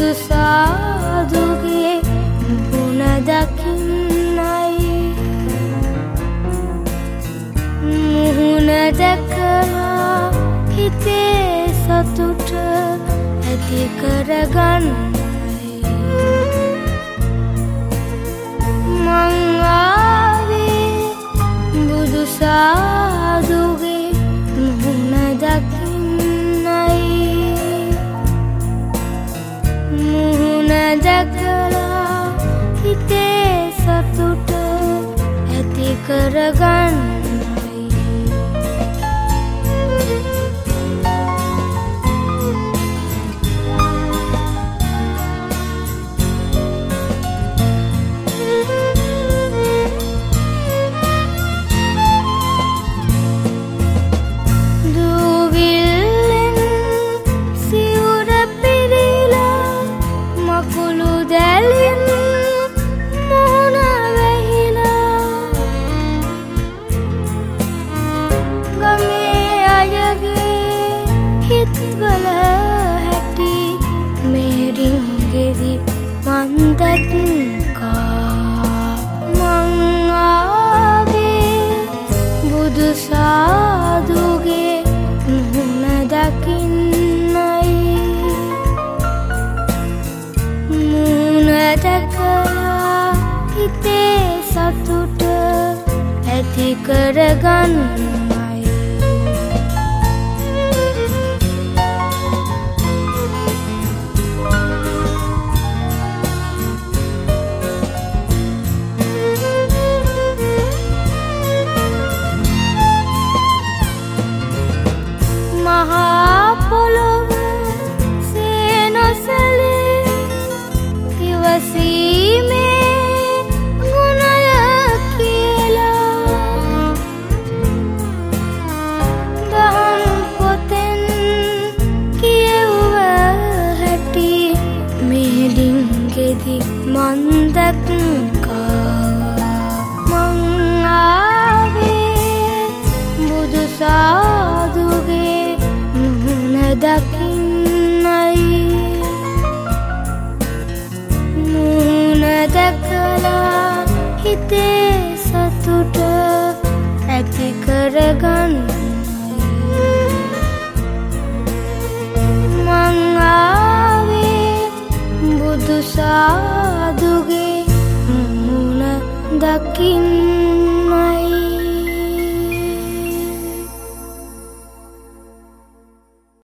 බුදු සාදුගේ මුණ දකින්නයි මුහුණ දැකලා හිතේ සතුට ඇති කරගන්නයි මං ආවේ බුදු සාදුගේ මුහුණ දකින්නයි මුහුණ දැකලා හිතේ සතුට ඇති කරගන්නයි බුදු සාදුගේ මුහුණ දකින්නයි මුහුණ දැකලා හිතේ සතුට ඇති කරගන්නයි මහා පොළොව සේනොසලේ ඉවසීමේ ගුණය කියලා දහම් පොතෙන් කියවුව හැටි මේ ඩිංගෙදි මන් දැක්කා මං ආවේ බුදු සාදුගේ දකින්නයි මුහුණ දැකලා හිතේ සතුට ඇති කරගන්නයි මං ආවේ බුදු සාදුගේ මුහුණ දකින්න